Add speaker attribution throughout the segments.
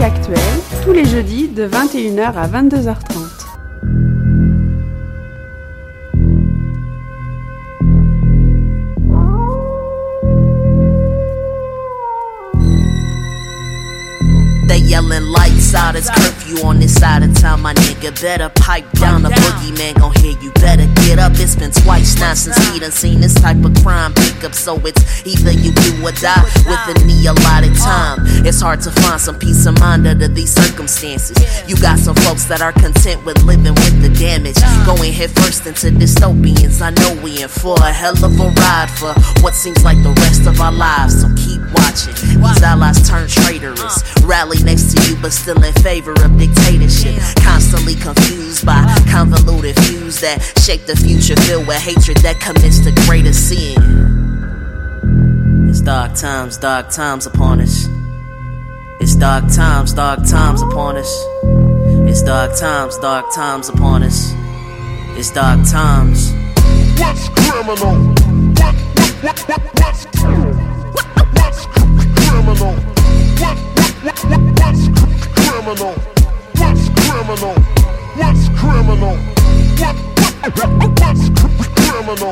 Speaker 1: actuelle, tous les jeudis de 21h à 22h30.
Speaker 2: Yelling lights out, it's curfew on this side of town, my nigga. Better pipe down, the boogeyman gon' hear you. Better get up, it's been twice now since he done seen this type of crime pick up. So it's either you do or die within the allotted time. It's hard to find some peace of mind under these circumstances. You got some folks that are content with living with the damage, going head first into dystopians. I know we in for a hell of a ride for what seems like the rest of our lives. So keep watching, these allies turn traitorous, rally next to you but still in favor of dictatorship, constantly confused by convoluted views that shape the future, filled with hatred that commits to greater sin. It's dark times upon us. It's dark times upon us. It's dark times upon us. It's dark times.
Speaker 3: What's criminal? What's criminal? What's criminal? What's criminal? What's criminal? What's criminal? What's criminal?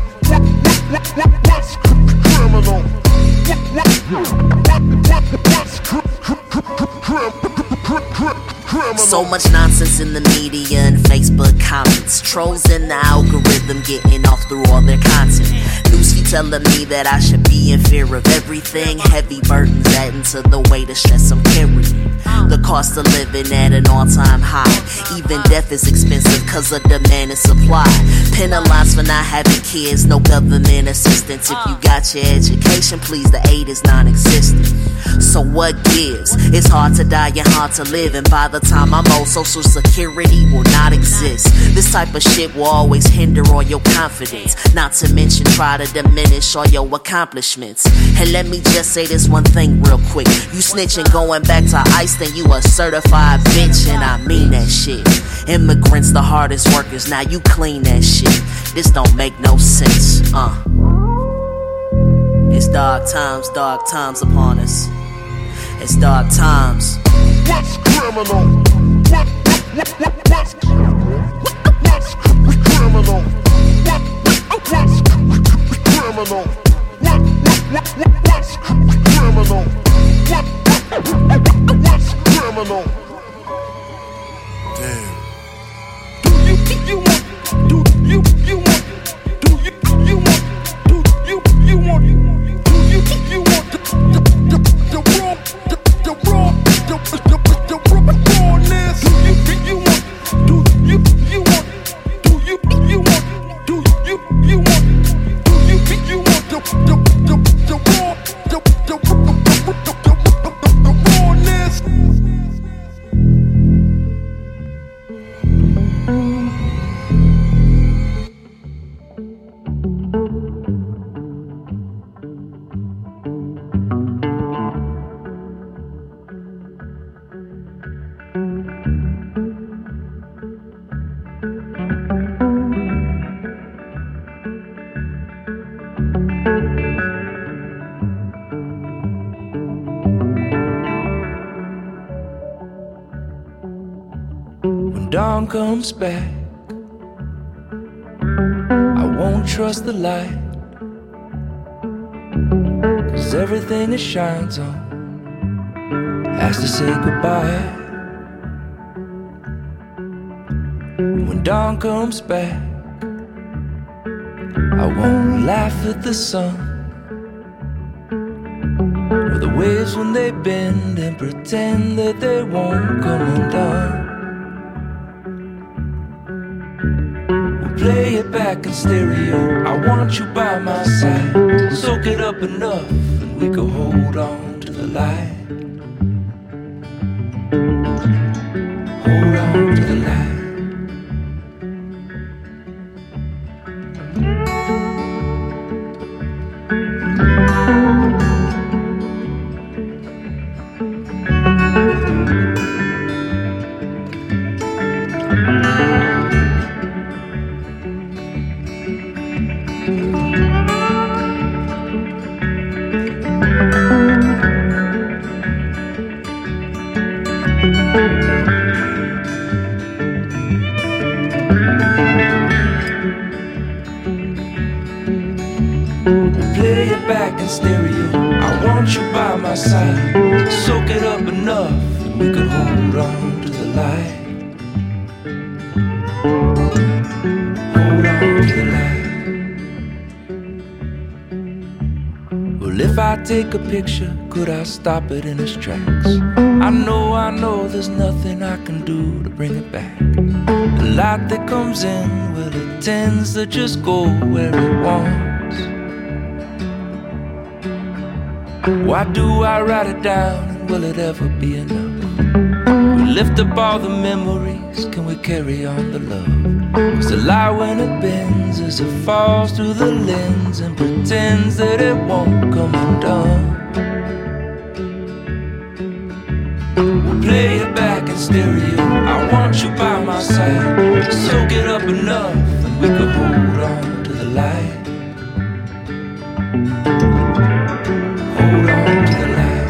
Speaker 2: So much nonsense in the media and Facebook comments, trolls in the algorithm getting off through all their content. Newsfeed telling me that I should be in fear of everything. Heavy burdens adding to the weight of stress I'm carrying. The cost of living at an all-time high. Even death is expensive cause of demand and supply. Penalized for not having kids, no government assistance. If you got your education, please, the aid is non-existent. So what gives? It's hard to die and hard to live, and by the time I'm old, social security will not exist. This type of shit will always hinder all your confidence, not to mention try to diminish all your accomplishments. And let me just say this one thing real quick. You snitching going back to ICE, then you a certified bitch, and I mean that shit. Immigrants the hardest workers, now you clean that shit. This don't make no sense, It's dark times upon us. It's dark times.
Speaker 3: What's criminal? What's criminal? What's criminal? What's criminal? What's criminal? Damn. Do you want? Do you want? Do you want? Do you want? Do you want the raw? The rawness. Do you want? Do you want? Do you want? Do you want? Do you want the raw? The rawness.
Speaker 4: When dawn comes back, I won't trust the light, 'cause everything it shines on has to say goodbye. When dawn comes back, I won't laugh at the sun or the waves when they bend and pretend that they won't come undone. Play it back in stereo, I want you by my side. Soak it up enough and we can hold on to the light. Hold on to the light. light. Hold on to the light. Well, if I take a picture, could I stop it in its tracks? I know there's nothing I can do to bring it back. The light that comes in, well, it tends to just go where it wants. Why do I write it down, and will it ever be enough? We lift up all the memories, can we carry on the love? 'Cause the light when it bends as it falls through the lens and pretends that it won't come undone. We'll play it back in stereo, I want you by my side. Soak it up enough and we can hold on to the light. Hold on to the light.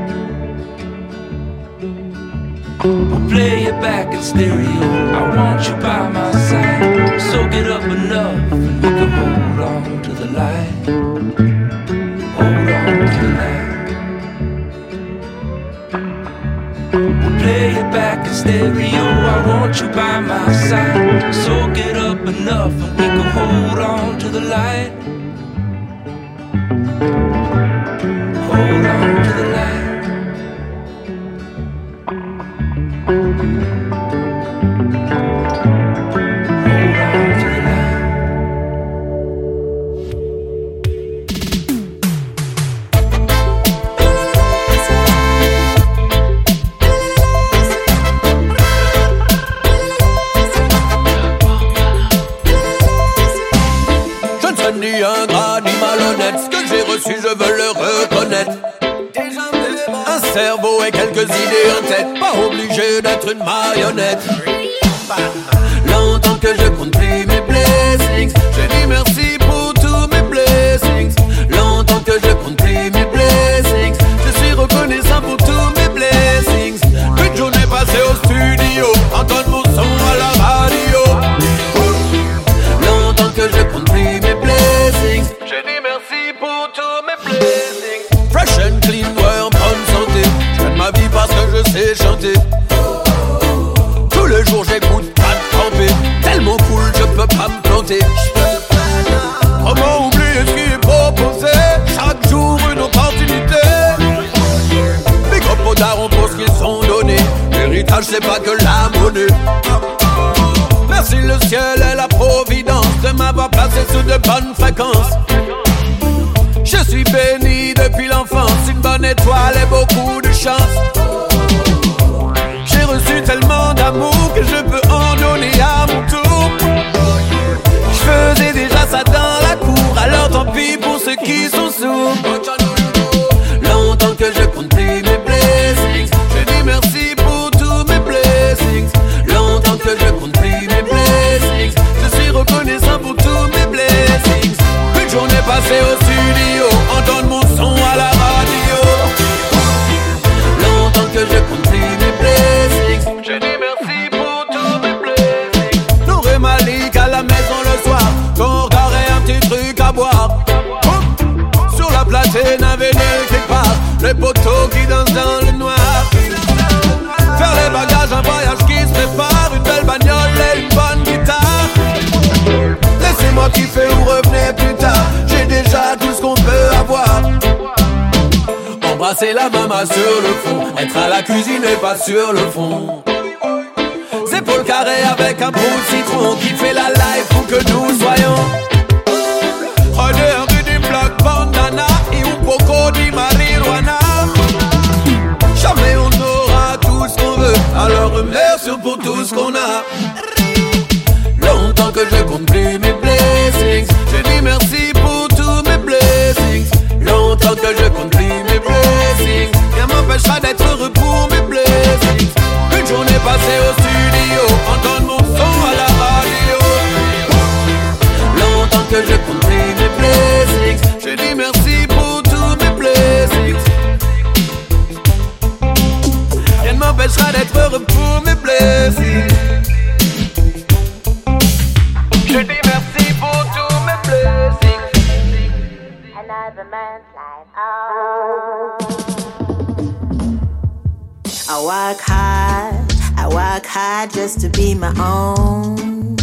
Speaker 4: We'll play it back in stereo, I want you by my side. Soak it up enough and we can hold on to the light. Hold on to the light. We'll play it back in stereo, I want you by my side. Soak it up enough and we can hold on to the light. Hold on to the light.
Speaker 5: Je veux le reconnaître. Un cerveau et quelques idées en tête, pas obligé d'être une marionnette. Longtemps que je compte plus mes blessings, je dis merci pour tous mes blessings. Longtemps que je compte plus mes blessings, je suis reconnaissant pour tous mes blessings. Plus de journées passées au studio, entendre mon son à la radio. Longtemps que je compte plus mes blessings, je dis merci pour tous mes blessings. Fresh and clean, ouais, en bonne santé. Je gagne ma vie parce que je sais chanter. Tous les jours j'écoute pas de tremper. Tellement cool, je peux pas me planter. Comment oublier ce qui est proposé? Chaque jour une opportunité. Big up aux darons pour ce qu'ils sont donnés. L'héritage c'est pas que la monnaie. Merci le ciel et la providence de m'avoir placé sous de bonnes fréquences. Je suis béni depuis l'enfance, une bonne étoile et beaucoup de chance. J'ai reçu tellement d'amour que je peux en donner à mon tour. Je faisais déjà ça dans la cour, alors tant pis pour ceux qui sont sourds. Longtemps que je compte plus mes blessings, je dis merci pour tous mes blessings. Longtemps que je compte plus mes blessings, je suis reconnaissant pour tous mes blessings. Une journée passée au studio, entendre mon son à la radio. Longtemps que je compte plus mes blessings, je dis merci pour tous mes blessings. Nour et Malik à la maison le soir, qu'on regarderait un petit truc à boire. Sur la platine un vinyle quelque part, les poteaux qui dansent dans le noir. Faire les bagages, un voyage qui se prépare, une belle bagnole et une bonne guitare. Laissez-moi kiffer ou revenez plus tard, j'ai déjà tout ce qu'on peut avoir. Embrasser la maman sur le front, être à la cuisine et pas sur le fond. C'est pour le carré avec un bout de citron qui fait la life où que nous soyons. Prenez un rhythm black bandana et un poco di marijuana. Jamais on aura tout ce qu'on veut, alors remercions pour tout ce qu'on a. Longtemps que je compte plus mes blessings, je dis merci pour tous mes blessings. Longtemps que je compte plus mes blessings, rien m'empêchera d'être heureux pour mes blessings. Une journée passée au studio, entendre mon son à la radio. Longtemps que je compte plus mes blessings, je dis merci pour tous mes blessings. Rien ne m'empêchera d'être heureux pour mes blessings. Je dis merci pour tous mes blessings.
Speaker 6: Another man's life. Oh.
Speaker 2: I work hard, I work work hard just to be my own.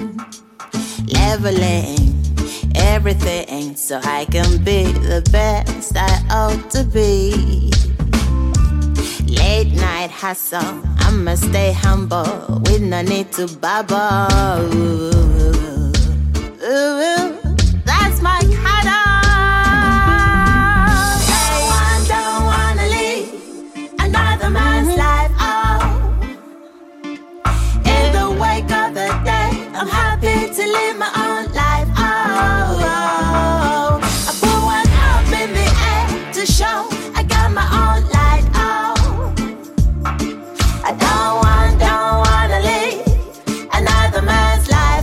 Speaker 2: Leveling everything so I can be the best I ought to be. Late night hustle, I'ma stay humble with no need to bubble. That's my motto. Don't wanna live another man's life. Oh, in the wake of the day, I'm happy to live my own life. Oh, I put one up in the air to show I got my own light. Oh, I don't wanna live another man's life.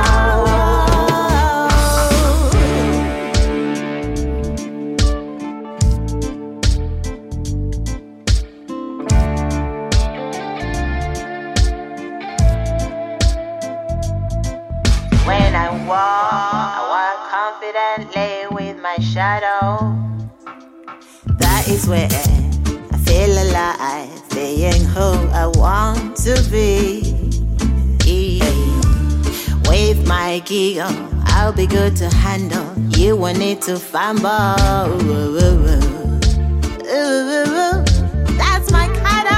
Speaker 2: When I walk confidently with my shadow. That is where I feel alive, being who I want to be. With my ego, I'll be good to handle. You won't need to fumble. That's my motto.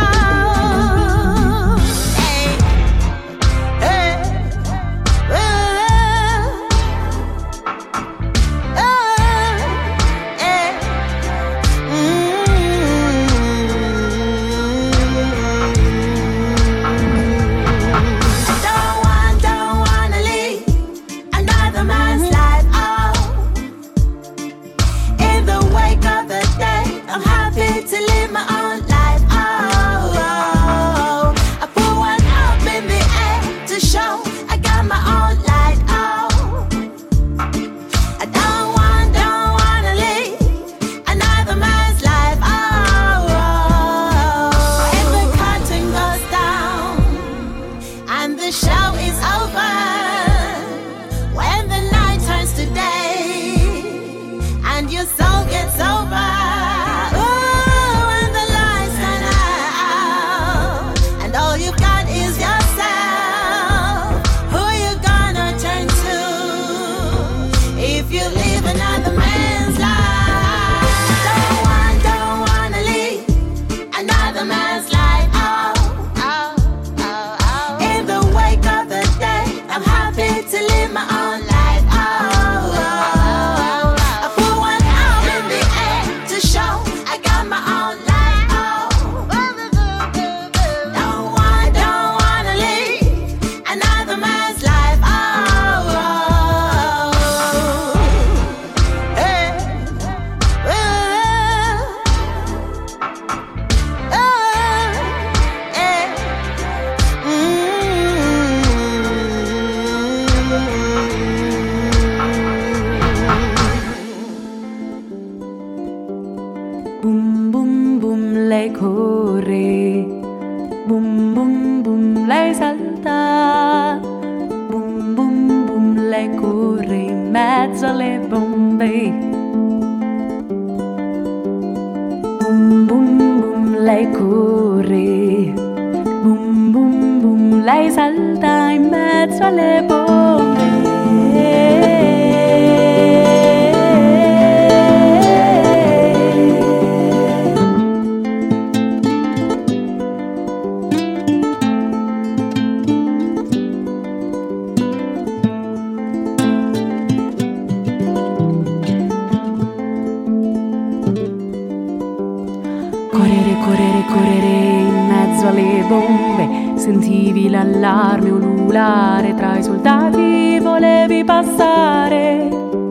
Speaker 1: Correre in mezzo alle bombe, sentivi l'allarme ululare tra i soldati, volevi passare,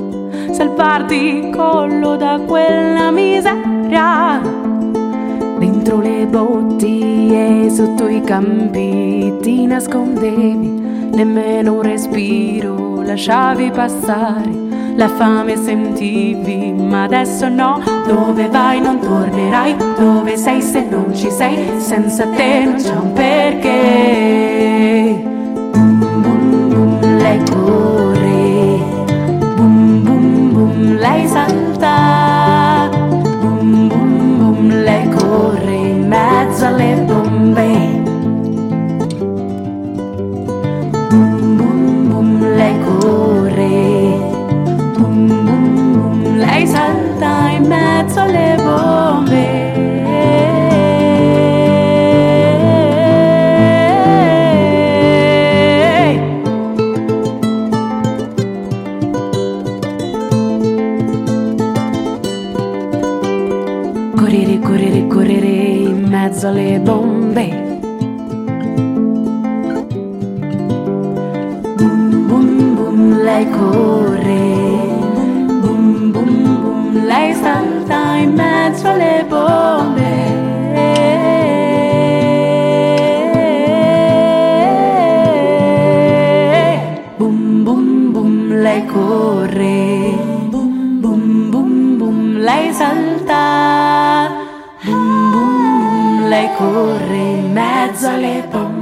Speaker 1: salvarti il collo da quella miseria. Dentro le bottiglie, sotto i campi, ti nascondevi, nemmeno un respiro lasciavi passare. La fame sentivi, ma adesso no. Dove vai non tornerai. Dove sei se non ci sei? Senza te non c'è un perché. Boom boom boom, lei corre. Boom boom boom, lei salta. Boom boom boom, lei corre in mezzo alle bombe. Boom boom boom, lei corre. Boom boom boom, lei salta in mezzo alle bombe. Correre, correre, correre in mezzo alle bombe. Boom, boom, boom, lei corre. Boom, boom, boom, lei salta in mezzo alle bombe. Boom, boom, boom, lei corre. Boom, boom, boom, boom, lei salta. Boom, boom, boom, lei corre in mezzo alle bombe.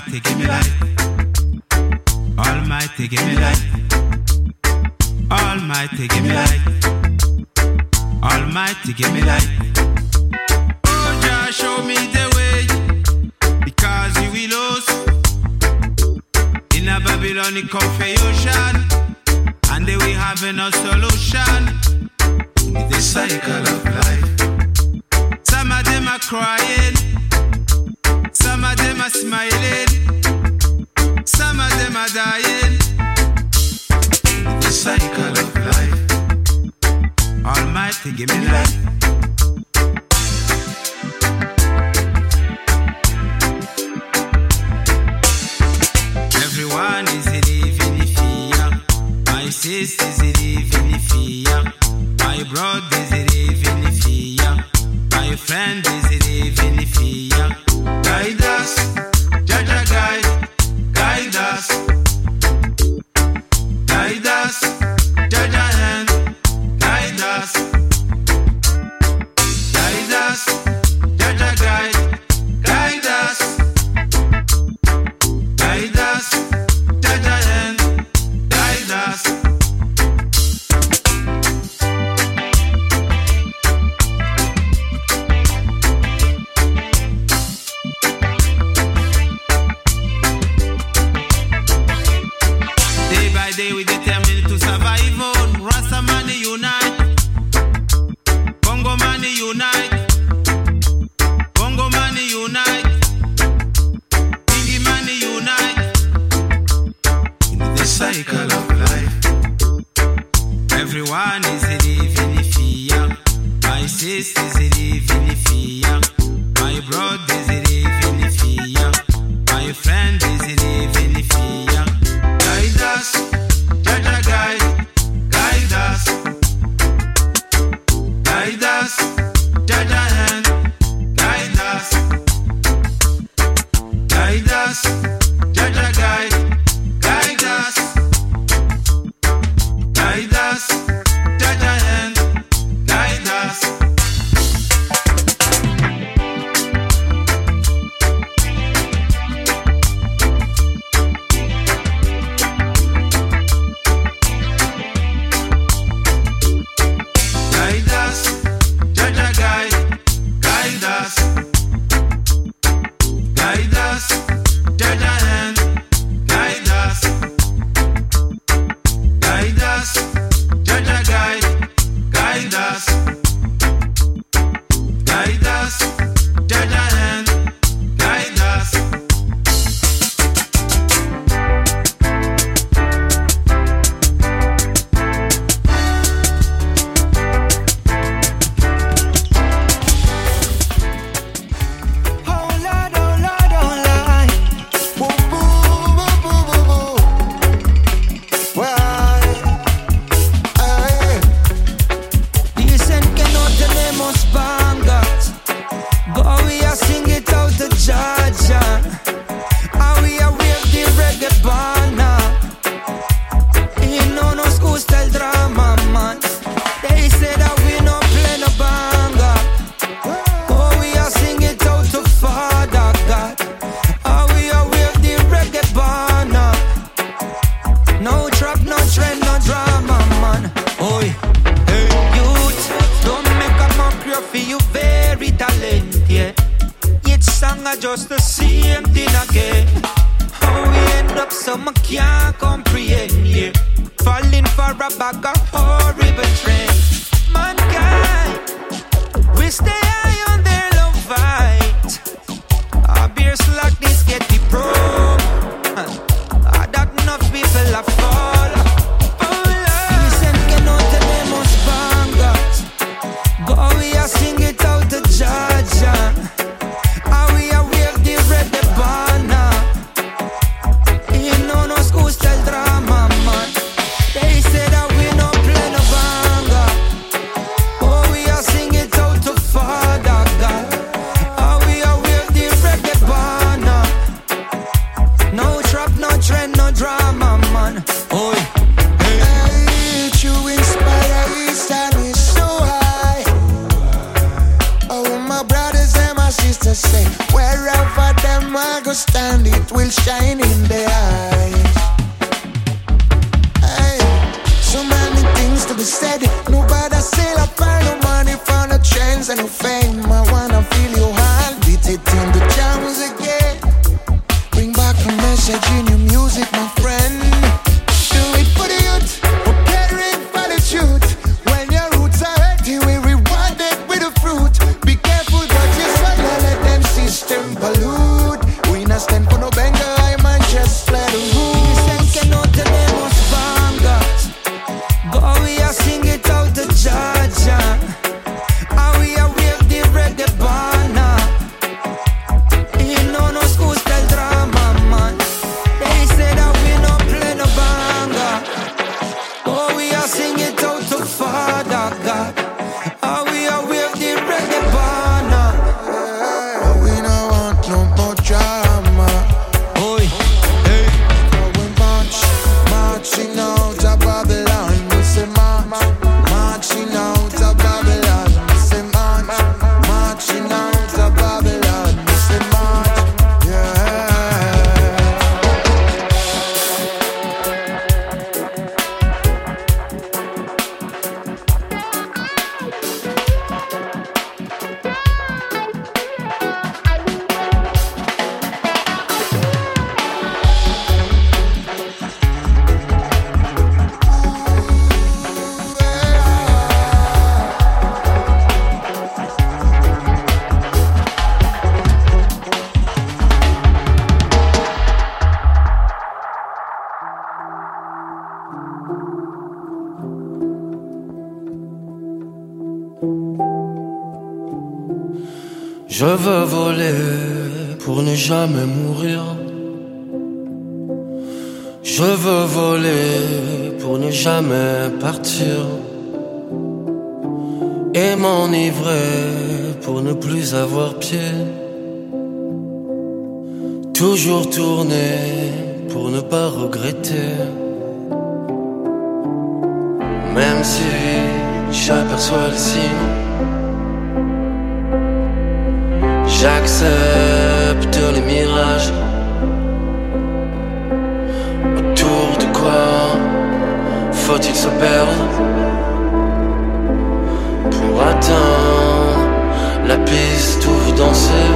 Speaker 7: Almighty, give me light. Almighty, give me light. Almighty, give me light. Almighty, give me light. Oh, Jah, show me the way, because you will lose in a Babylonic confusion, and they will have no solution in the cycle of life. Some of them are crying, some of them are smiling, some of them are dying. The cycle of life. Almighty, give me life. Everyone is living in fear. My sister is living in fear. My brother is living in fear. My friend is living in fear. Guide us, Jaja guide, guide us. Guide us, Jaja hand, guide us. Guide us, Jaja guide, guide us. Guide us, Jaja hand, guide us. Day by day we determined to survive on. Rasta money unite, Congo money unite, Congo money unite, Bingi money unite. In the cycle of life, everyone is living in fear. My sister is living in fear. My brother is living in fear. My friend is living in fear. Guide us, Jaja guide, guide us. Guide us, Jaja hand, guide us. Guide us, Jaja guide, guide us. Guide us, Jaja hand, guide us. Guide us, Jaja guide, guide us. Guide us, Jaja hand, guide us. Guide us, Jaja guide, guide us. Guide us, Jaja hand, guide us.
Speaker 8: Oh Lord, oh Lord, oh Lord. Boo, boo, boo, boo, boo, boo. Why? Dicen que no tenemos bangas, but we are sing it out to Jaja. And we are wave the reggae banner. You know no school style drama, man. They say that we no play no banger. Oh, we are sing it out to Father God. Oh, we are with the reggae banner. No trap, no trend, no drama, man. Oi, hey, youth, don't make a mockery of you very talented. Yeah. Each song are just the same thing again. How we end up so I can't comprehend. Yeah. Falling for a bag of horrible trend. Mankind, we stay high on their love fight. Our beers like this get the probe. That enough people are fall. Dicen que no tenemos bangas, but we are sing it out to Jaja. And we are wave the red banner. You know no school style drama, man. They say that we no play no banger. Oh, we are sing it out to fall.
Speaker 9: Wherever them I go stand, it will shine in their eyes. Hey, so many things to be said. Nobody say I find no money for no trends and no fame. I wanna feel your heart, beat it in the jams again. Bring back a message in your music, my friend. Do it for the youth, preparing for the truth. When your roots are hurt, you will reward it with a fruit. Be careful, but you soil, let them system pollute. We not stand for no banger, I might just let them rule.
Speaker 8: Dicen que no tenemos bangas, but we are sing it out to Jaja. And we are wave the reggae banner. Y no nos gusta el drama, man. They say that we don't play no banger, but we are sing it out to Father God. And we are wave the reggae banner.
Speaker 9: We don't want no more drama.
Speaker 8: Oi, hey.
Speaker 9: We marching out of Babylon. We say marching out of Babylon. We say marching out of Babylon. We say yeah.
Speaker 5: Je veux voler pour ne jamais mourir. Je veux voler pour ne jamais partir. Et m'enivrer pour ne plus avoir pied. Toujours tourner pour ne pas regretter. Même si j'aperçois les signes, j'accepte les mirages. Autour de quoi faut-il se perdre pour atteindre la piste où vous dansez?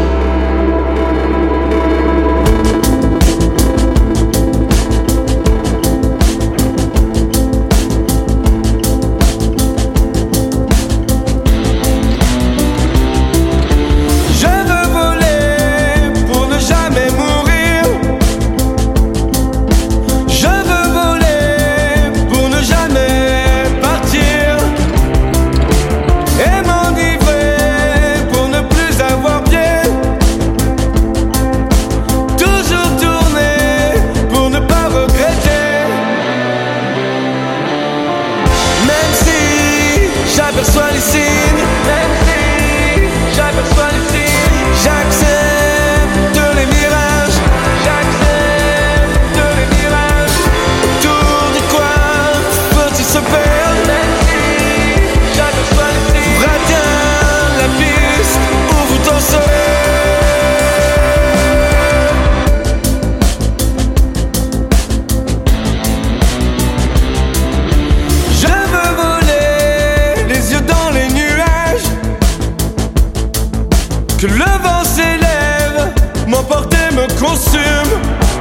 Speaker 10: Que le vent s'élève, m'emporter me consume.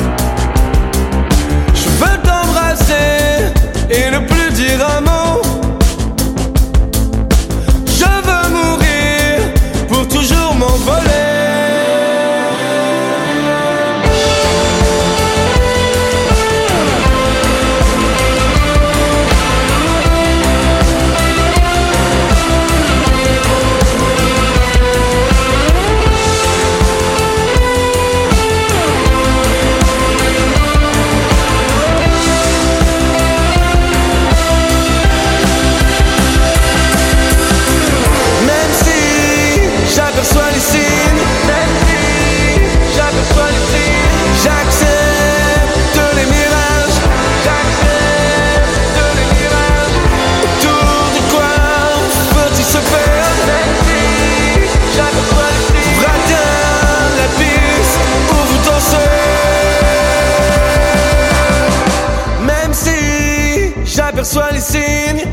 Speaker 10: Je veux t'embrasser et ne plus dire un mot. Je veux mourir pour toujours m'envoler. j'aperçois les signes.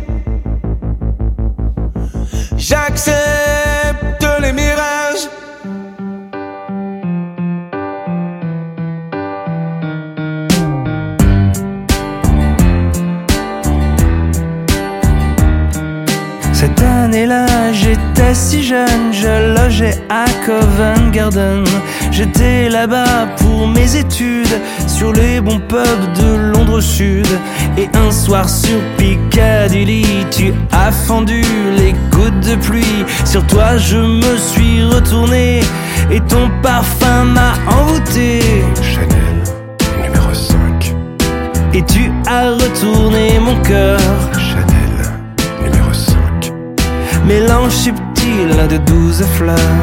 Speaker 10: J'accepte les mirages.
Speaker 11: Cette année-là, j'étais si jeune, je logeais à Covent Garden. J'étais là-bas pour mes études, sur les bons pubs de Londres Sud. Et un soir sur Piccadilly, tu as fendu les gouttes de pluie. Sur toi je me suis retourné, et ton parfum m'a envoûté.
Speaker 12: Chanel, numéro 5.
Speaker 11: Et tu as retourné mon cœur.
Speaker 12: Chanel, numéro 5.
Speaker 11: Mélange subtil de 12 fleurs.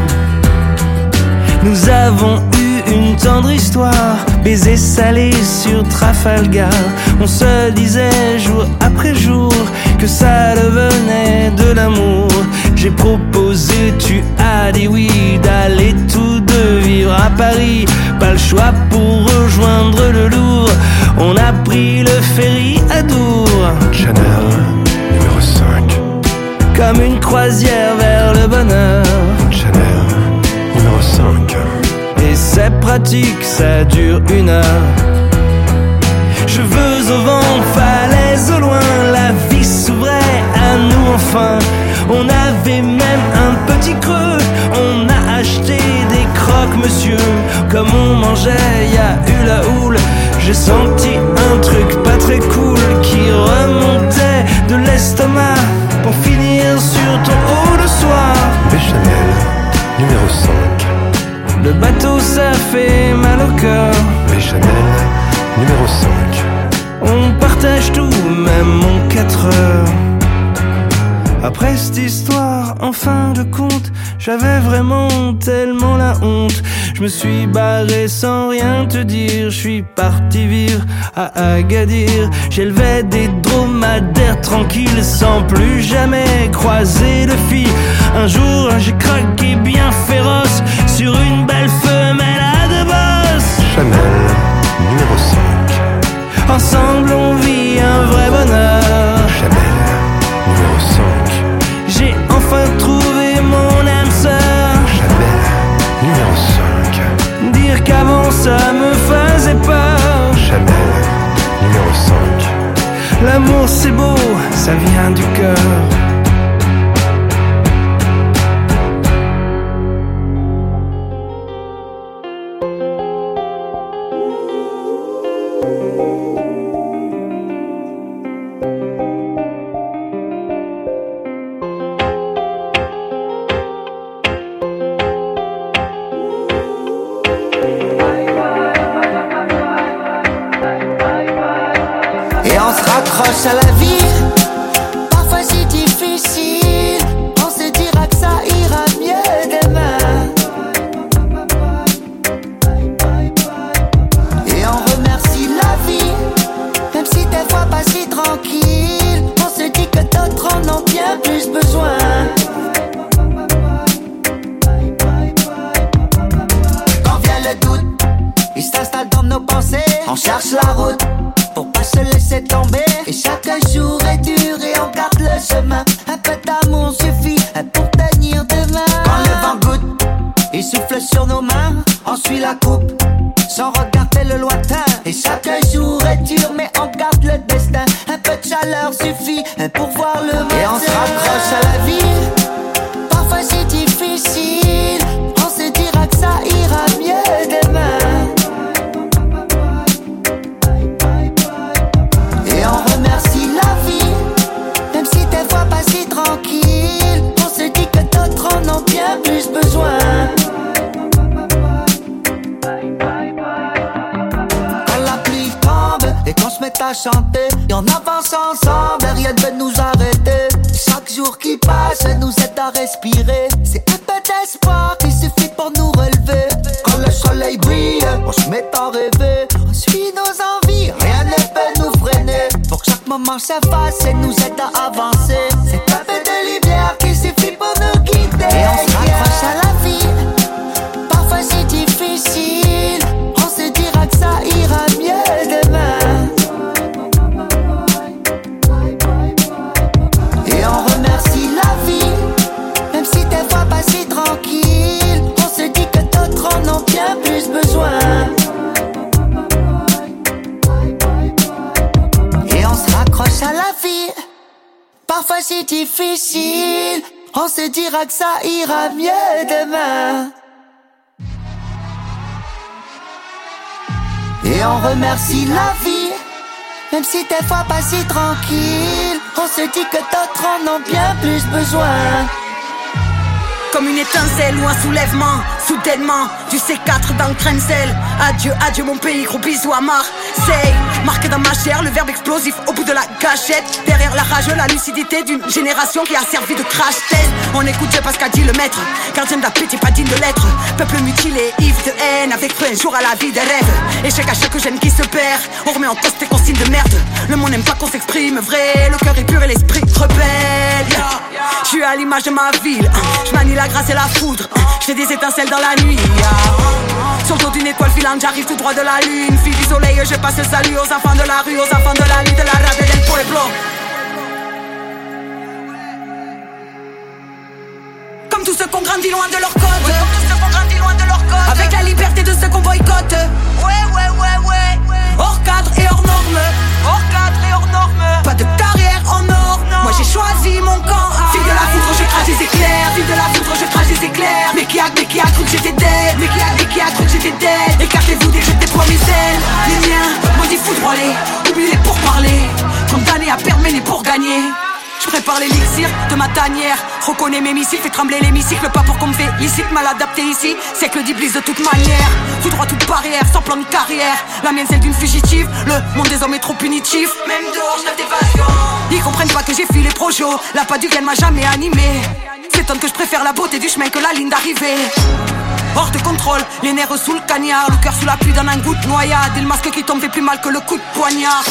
Speaker 11: Nous avons eu une tendre histoire, baiser salé sur Trafalgar. On se disait jour après jour que ça devenait de l'amour. J'ai proposé, tu as dit oui, d'aller tous deux vivre à Paris. Pas le choix pour rejoindre le Louvre, on a pris le ferry à Douvres.
Speaker 12: Chanel, numéro 5.
Speaker 11: Comme une croisière vers le bonheur.
Speaker 12: Chanel, numéro 5.
Speaker 11: Et c'est pratique, ça dure 1 heure. Cheveux au vent, falaise au loin, la vie s'ouvrait à nous enfin. On avait même un petit creux, on a acheté des croques monsieur. Comme on mangeait, y a eu la houle. J'ai senti un truc pas très cool qui remontait de l'estomac pour finir sur ton haut le soir.
Speaker 12: Chanel, numéro 5.
Speaker 11: Le bateau ça fait mal au cœur.
Speaker 12: Chanel, numéro 5.
Speaker 11: On partage tout, même mon 4 heures. Après cette histoire, en fin de compte, j'avais vraiment tellement la honte. Je me suis barré sans rien te dire. Je suis parti vivre à Agadir. J'élevais des dromadaires tranquilles sans plus jamais croiser de filles. Un jour j'ai craqué bien féroce sur une belle femelle à 2 bosses.
Speaker 12: Chanel, numéro 5.
Speaker 11: Ensemble on vit un vrai bonheur.
Speaker 12: Chanel, numéro 5.
Speaker 11: J'ai enfin trouvé mon âme sœur.
Speaker 12: Chanel, numéro 5.
Speaker 11: Dire qu'avant ça me faisait peur.
Speaker 12: Chanel, numéro 5.
Speaker 11: L'amour c'est beau, ça vient du cœur.
Speaker 9: À la vie, parfois c'est difficile. On se dira que ça ira mieux demain. Et on remercie la vie, même si des fois pas si tranquille. On se dit que d'autres en ont bien plus besoin. Quand vient le doute, il s'installe dans nos pensées. On cherche la route pour pas se laisser tomber. Et chaque jour est dur et on garde le chemin. Un peu d'amour suffit pour tenir demain. Quand le vent goutte, il souffle sur nos mains. On suit la coupe sans regarder le lointain. Et chaque jour est dur mais on garde le destin. Un peu de chaleur suffit pour voir le matin. Et on se raccroche à la vie. Parfois c'est difficile. On se dira que ça ira mieux demain. On remercie la vie, même si des fois pas si tranquille. On se dit que d'autres en ont bien plus besoin. Quand la pluie tombe et qu'on se met à chanter, et on avance ensemble, rien ne peut nous arrêter. Chaque jour qui passe nous aide à respirer. C'est un peu d'espoir qui suffit pour nous relever. Quand le soleil brille, on se met à rêver. On suit nos envies, rien ne peut nous freiner. Pour que chaque moment s'efface et nous aide à avancer. C'est un peu de lumière qui suffit pour nous guider. Et on se raccroche à la vie. Parfois c'est difficile. On se dira que ça ira mieux demain.
Speaker 8: bien plus besoin. Et on se raccroche à la vie. Parfois c'est difficile. On se dira que ça ira mieux demain. Et on remercie la vie, même si des fois pas si tranquille. On se dit que d'autres en ont bien plus besoin.
Speaker 13: Comme une étincelle ou un soulèvement, soudainement, du C4 dans le crème sel. Adieu, adieu mon pays, gros bisous à Marseille. Marqué dans ma chair, le verbe explosif au bout de la gâchette. Derrière la rage, la lucidité d'une génération qui a servi de crash test. On écoute Dieu parce qu'a dit le maître, gardien d'appétit, pas digne de l'être. Peuple mutilé, ivre de haine, avec peu un jour à la vie des rêves. Échec à chaque gêne qui se perd, on remet en cause tes consignes de merde. Le monde n'aime pas qu'on s'exprime vrai, le cœur est pur et l'esprit rebelle. Je suis à l'image de ma ville, je manie la grâce et la foudre. Je fais des étincelles dans la nuit. Sur le dos d'une étoile filante, j'arrive tout droit de la lune. Fille du soleil, je passe le salut aux enfants de la rue, aux enfants de la nuit, de la rade et del pueblo. Comme tous ceux qu'on grandit loin de leur code. Ouais, comme tous ceux qu'on grandit loin de leur code. Avec la liberté de ceux qu'on boycotte. Ouais. Hors cadre et hors norme. Hors cadre et hors norme. Pas de carrière en or. Moi j'ai choisi mon camp. Fille de la foudre, je crache des éclairs. Fille de la foudre, je crache des éclairs. Mais qui a cru que j'étais dead? Mais qui a cru que j'étais dead? Écartez-vous dès que je déploie mes ailes. Les miens m'ont dit foudroyer. Oubliez pour parler. Condamné à perdre mais né pour gagner. Je prépare l'élixir de ma tanière. Reconnais mes missiles, fais trembler l'hémicycle. Pas pour qu'on me félicite, mal adapté ici. C'est que le d'Iblis de toute manière. Tout droit, toute barrière, sans plan de carrière. La mienne celle d'une fugitive. Le monde des hommes est trop punitif. Même dehors, je rêve d'évasion. Ils comprennent pas que j'ai fui les projos. La pas du gain m'a jamais animé. S'étonne que je préfère la beauté du chemin que la ligne d'arrivée. Hors de contrôle, les nerfs sous le cagnard. Le cœur sous la pluie dans un goût de noyade. Et le masque qui tombe fait plus mal que le coup de poignard.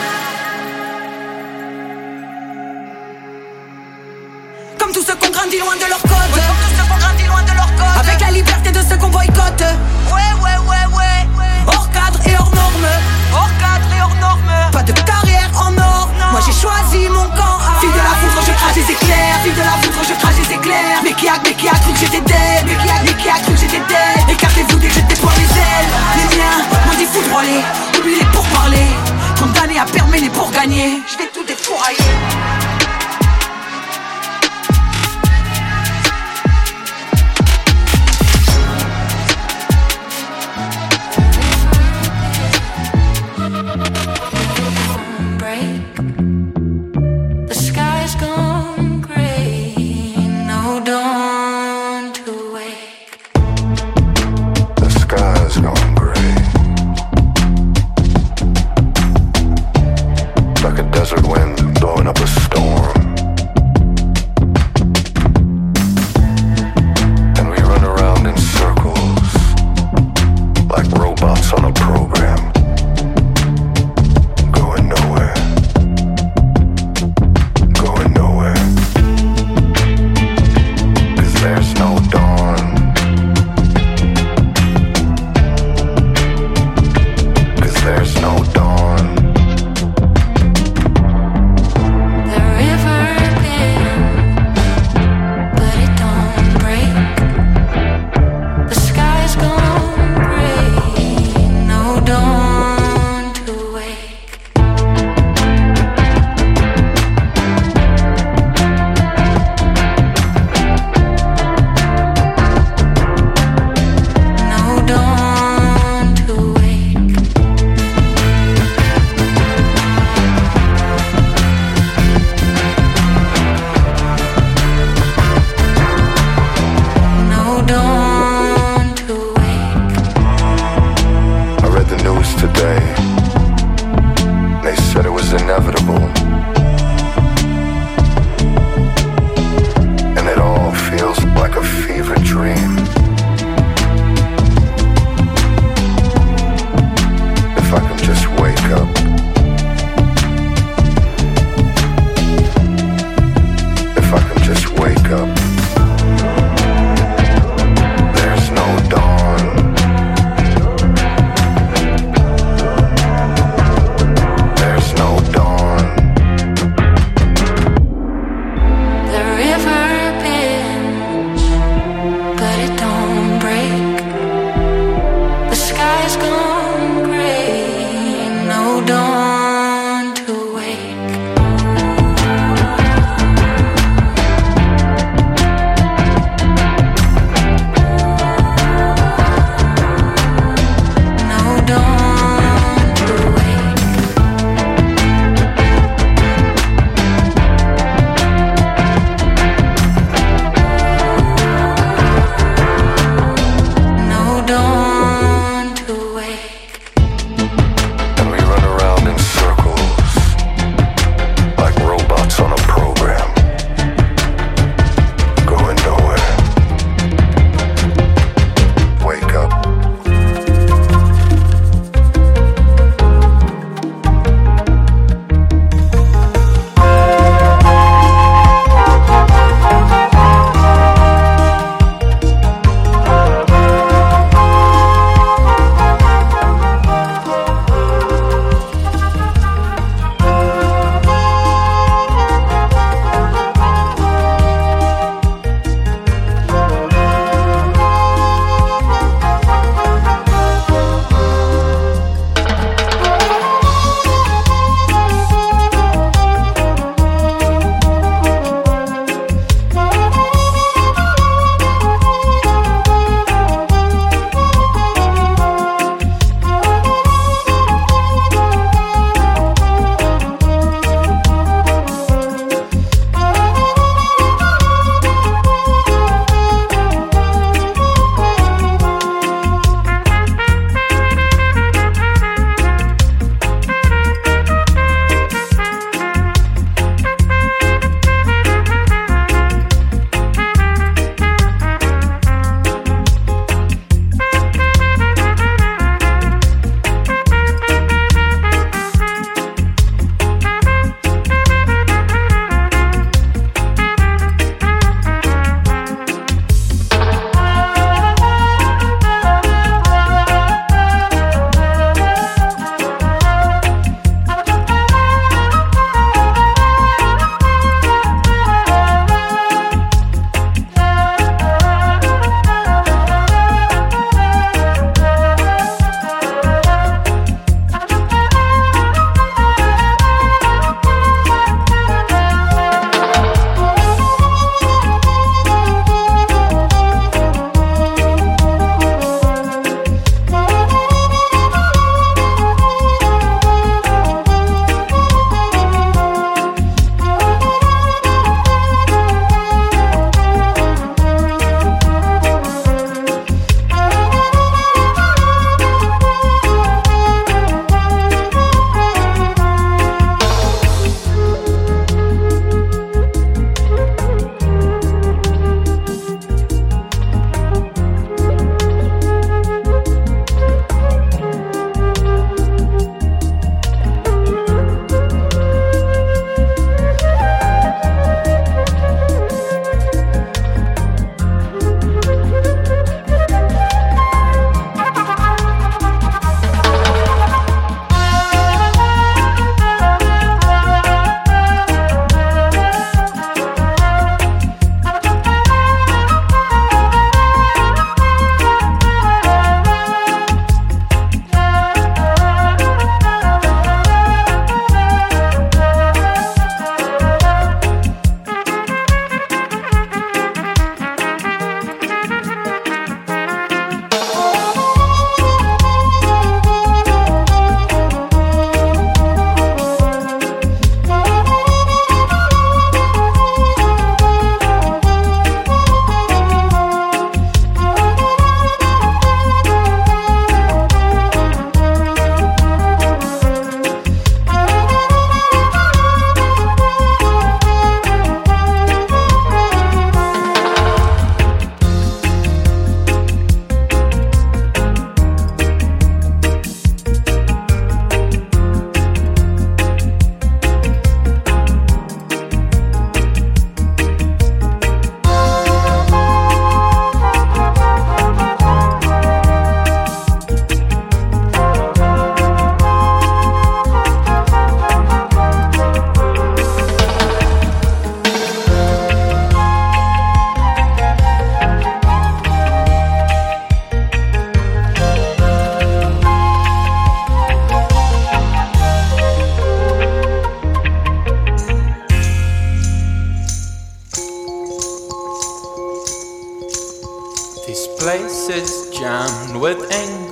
Speaker 13: Comme tous ceux qu'on grandit loin de leur code. Ouais, comme tous ceux qu'on grandit loin de leur code. Avec la liberté de ceux qu'on boycotte. Ouais. Hors cadre et hors norme. Hors cadre et hors norme. Pas de carrière en or. Moi j'ai choisi mon camp. Fille de la foudre, je crache des éclairs. Fille de la foudre, je crache des éclairs. Mais qui a cru que j'étais dead? Mais qui a cru que j'étais dead? Écartez-vous dès que je déploie mes ailes. Les miens m'ont dit foudroyer. Oubliez pour parler. Condamné à perdre mais né pour gagner. Je vais tout défourailler.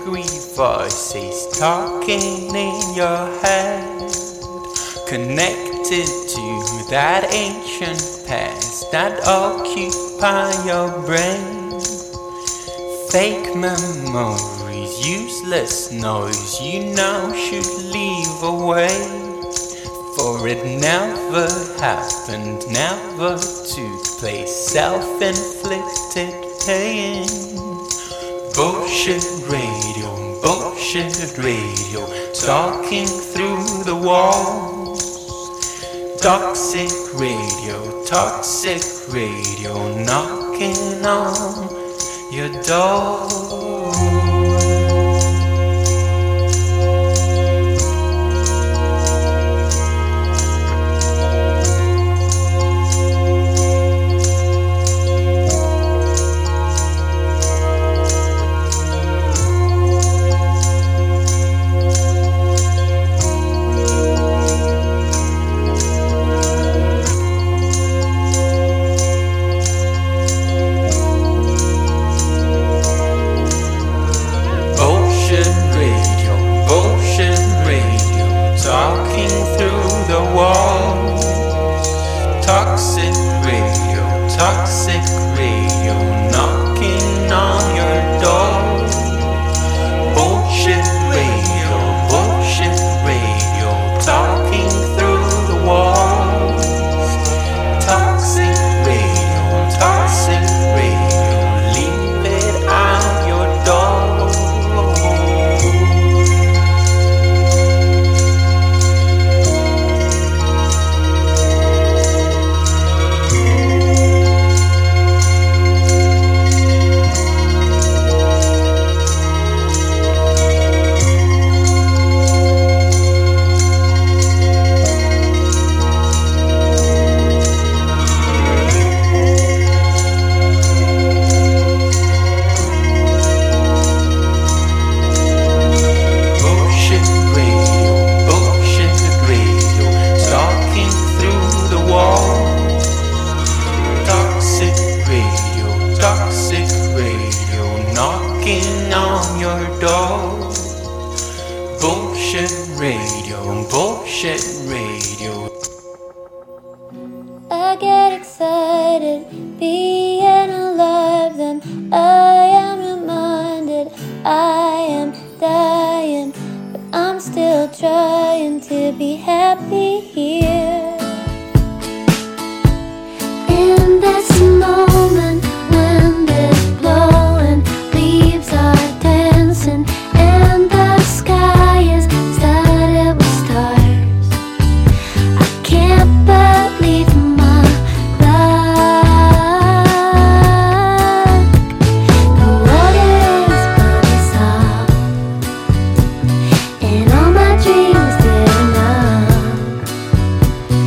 Speaker 14: angry voices talking in your head, connected to that ancient past that occupy your brain. Fake memories, useless noise, you know should leave away. For it never happened, never took place, self-inflicted pain. Bullshit radio, talking through the walls. Toxic radio, knocking on your door. Toxic radio, knocking on your door. Bullshit radio, talking through the walls. Toxic radio, leave it out your door. Bullshit radio.
Speaker 15: I get excited being alive, then I am reminded I am dying, but I'm still trying to be happy here. In this moment when it's blowing, leaves are dancing, and the sky is studded with stars. I can't believe my luck. The water is money soft, and all my dreams did enough.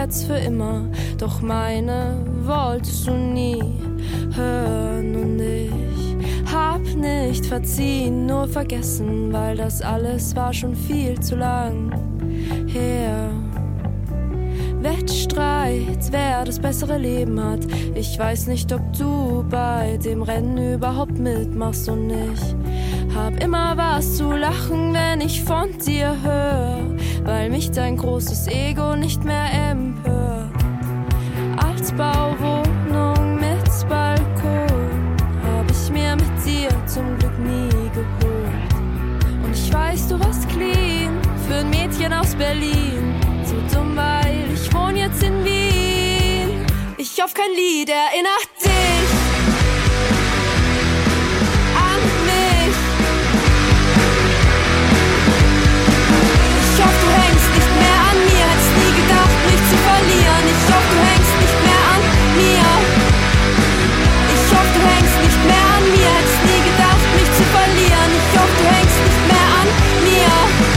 Speaker 16: jetzt für immer. Doch meine wolltest du nie hören und ich hab nicht verziehen, nur vergessen, weil das alles war schon viel zu lang her. Wettstreit, wer das bessere Leben hat. Ich weiß nicht, ob du bei dem Rennen überhaupt mitmachst und ich hab immer was zu lachen, wenn ich von dir höre, weil mich dein großes Ego nicht mehr empört. Altbauwohnung mit Balkon hab ich mir mit dir zum Glück nie geholt. Und ich weiß, du warst clean für ein Mädchen aus Berlin. So dumm, weil ich wohn jetzt in Wien. Ich hoffe, kein Lied erinnert dich an mich. Ich hoffe, du hängst nicht mehr an mir. Hättest nie gedacht, mich zu verlieren. Ich hoffe, du hängst nicht mehr an mir. Ich hoffe, du hängst nicht mehr an mir. Hättest nie gedacht, mich zu verlieren. Ich hoffe, du hängst nicht mehr an mir.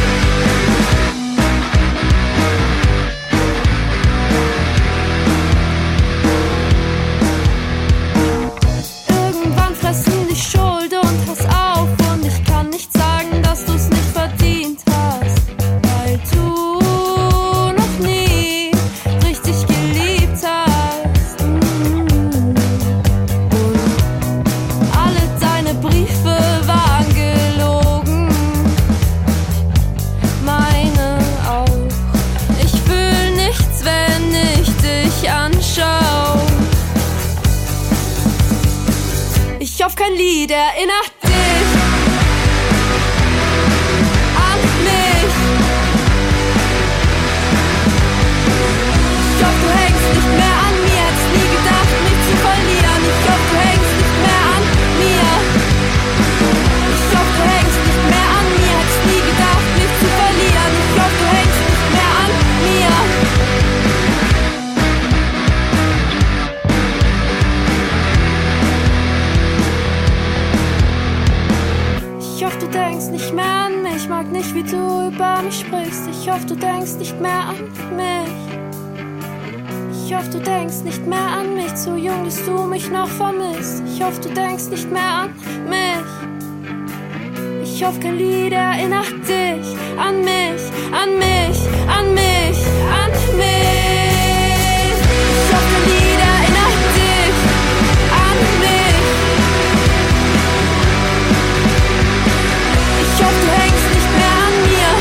Speaker 16: Fressen die Schuld und Hass auf und ich kann nicht sagen, dass du's nicht verdient hast, weil du noch nie richtig geliebt hast. Und alle deine Briefe waren gelogen, meine auch. Ich fühl nichts, wenn ich dich anschau. Ich hoffe, kein Lied erinnert dich an mich. Ich hoffe, du hängst nicht mehr an mir. Hättest nie gedacht, mich zu verlieren. Ich hoffe, du hängst nicht mehr an mir. Ich hoffe, du hängst nicht mehr an mir. Hättest nie gedacht, mich zu verlieren. Ich hoffe, du hängst nicht mehr an mir. Ich hoffe, du denkst nicht mehr an mich. Ich mag nicht, wie du über mich sprichst. Ich hoffe, du denkst nicht mehr an mich. Ich hoffe, du denkst nicht mehr an mich. Zu jung, dass du mich noch vermisst. Ich hoffe, du denkst nicht mehr an mich. Ich hoffe, kein Lied erinnert dich an mich, an mich, an mich, an mich. Ich hoffe, kein Lied erinnert dich an mich. Ich hoffe, du hängst nicht mehr an mir.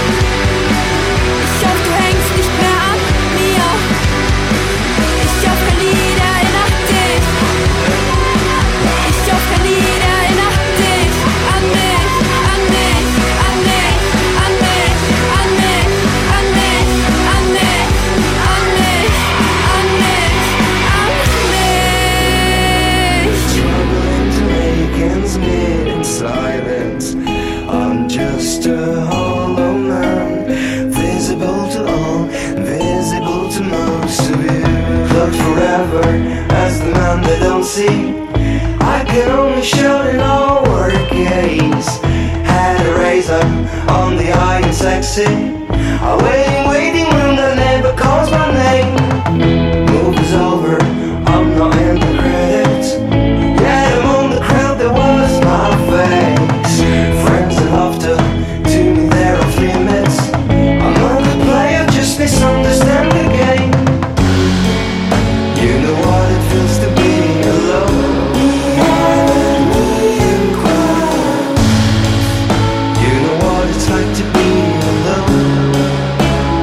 Speaker 16: Ich hoffe, du hängst nicht mehr an mir. Ich hoffe, kein Lied erinnert dich. Ich hoffe, kein Lied erinnert dich an mich, an mich, an mich, an mich, an mich, an mich, an mich, an mich, an mich, an mich.
Speaker 11: Struggling to make ends meet in silence. I'm just a hollow man, visible to all, invisible to most of you. Loved forever as the man they don't see. I can only shout in all word gaze. Had a razor on the iron sexy. A waiting room that never calls my name. Move is over, I'm not in the credits. Yet among the crowd there was my face. Friends and laughter, to me there are limits. I'm not a player, just misunderstand the game. You know what it feels to be alone. You know what it's like to be alone.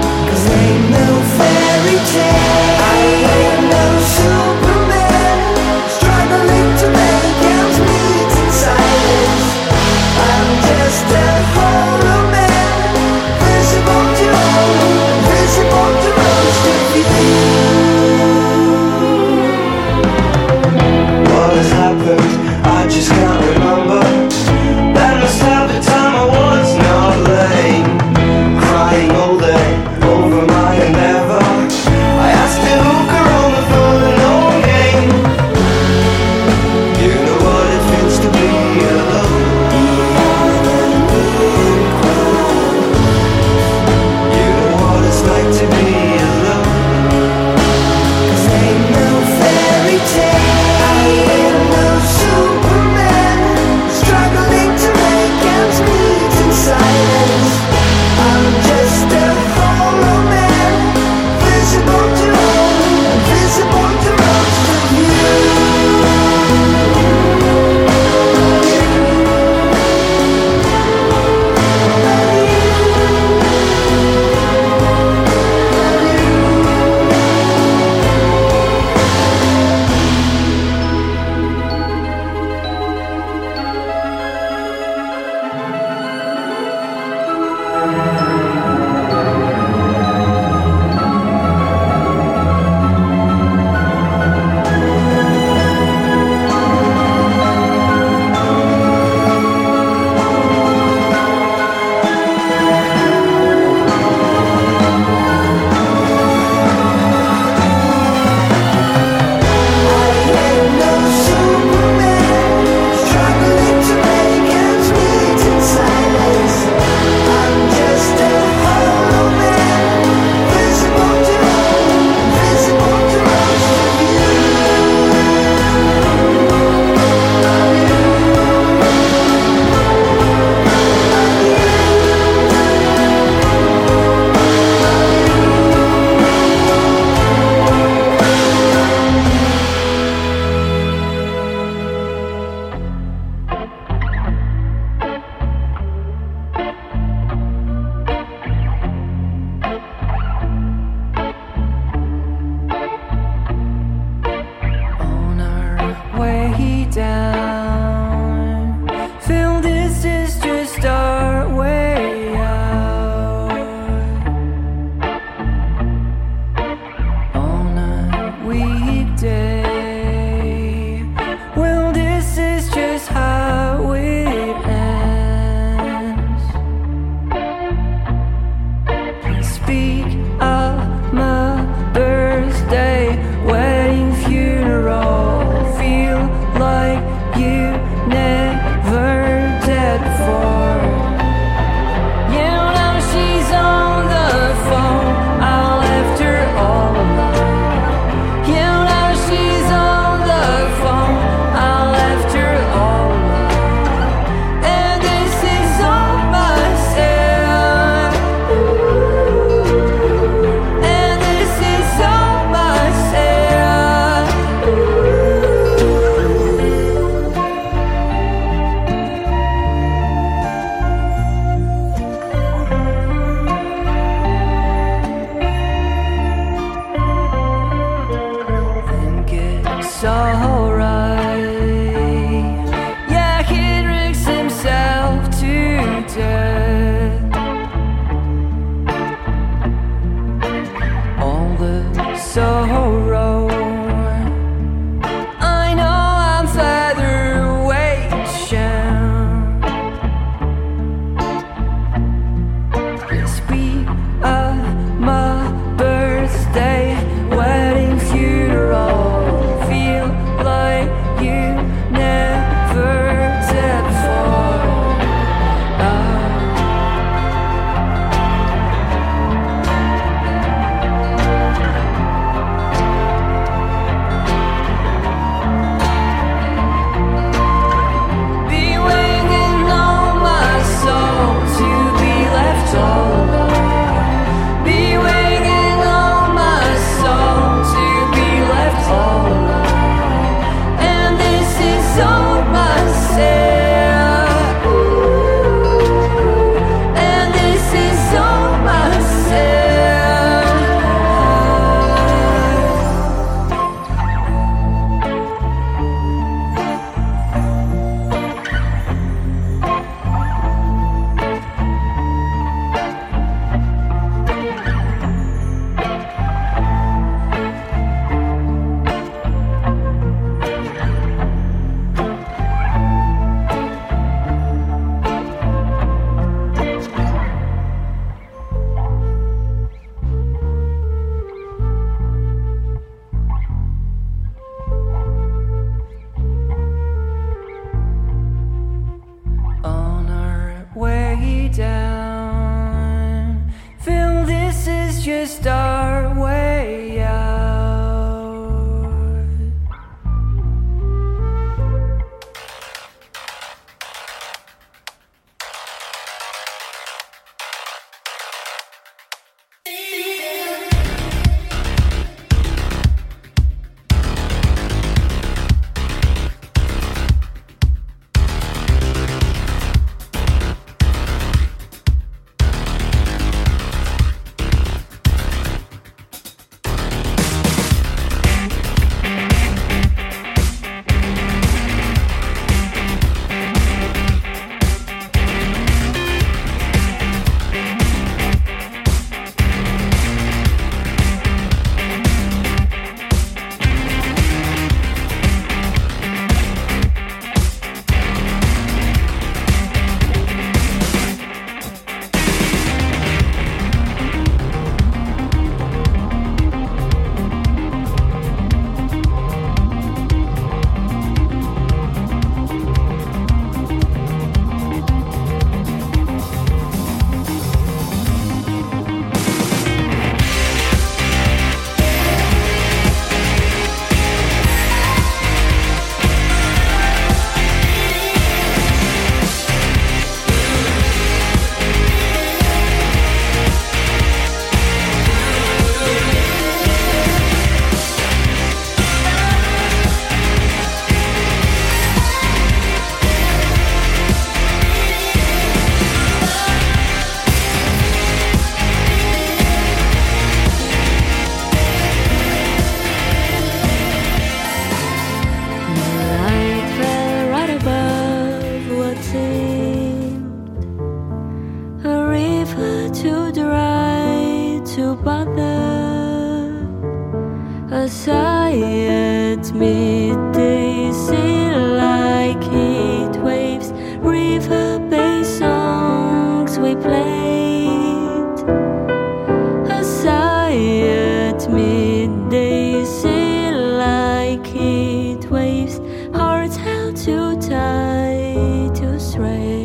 Speaker 15: at midday, sail like heat waves, river bass songs we played. A sigh at midday, sail like heat waves, hearts held too tight to stray.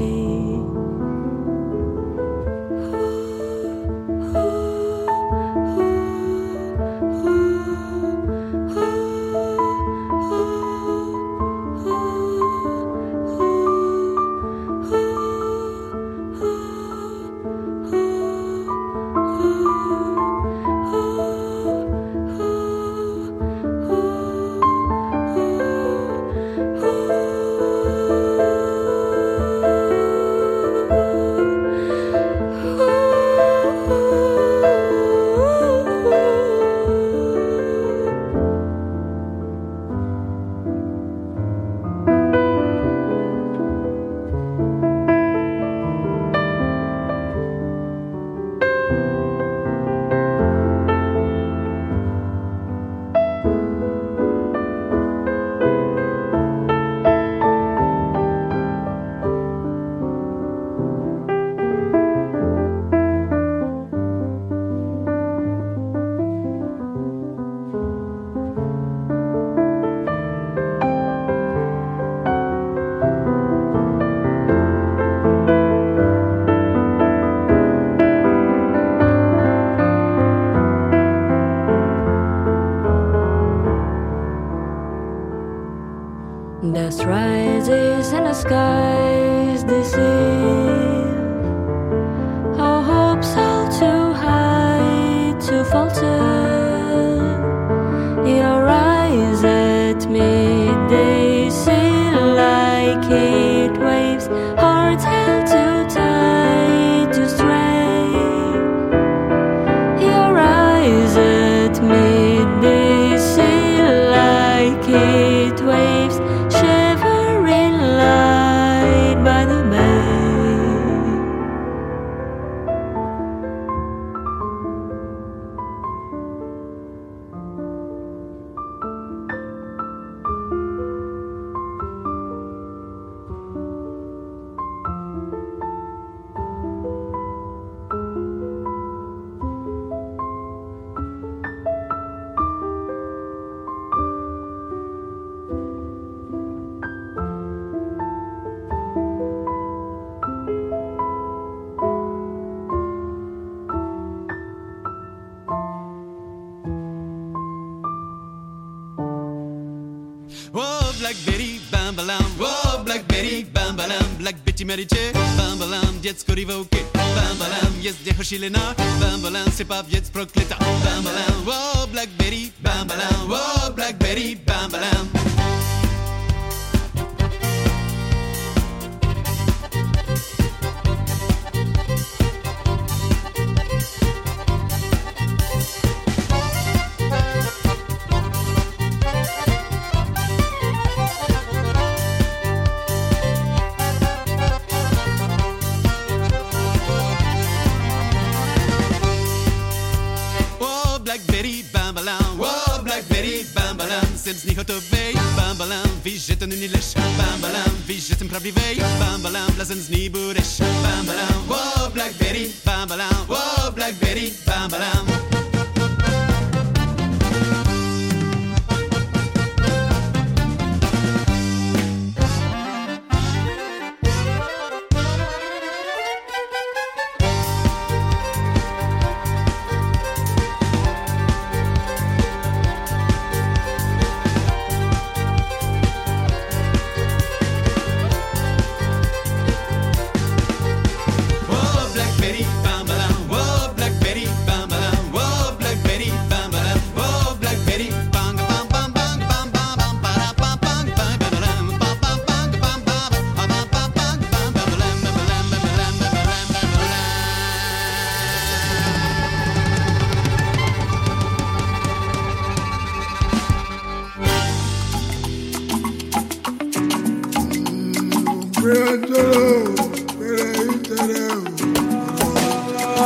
Speaker 15: Dust rises in the skies, deceive. Our hopes all too high to falter. Your eyes at midday sail like heat waves, hearts held too tight to stray. Your eyes at midday sail like heat waves, shivering light by the bay.
Speaker 17: Oh, Blackberry, bam balam. Oh, Blackberry, bam balam. Black Betty Mariche, bam balam. Dziecko rivołki, bam balam. Jest nie Hoshilena, bam balam. C'est pas wiec prokleta, bam balam. Oh, Blackberry, bam balam. Oh, Blackberry, bam balam. Blackberry, bam balam. Oh, Blackberry, bam balam. Jsem z nich hotovej, bam balam. Víš, že to není lež, bam balam. Víš, že jsem pravdivej, bam balam. Blazen z ní budeš, bam balam. Oh, Blackberry, bam balam. Oh, Blackberry, bam balam.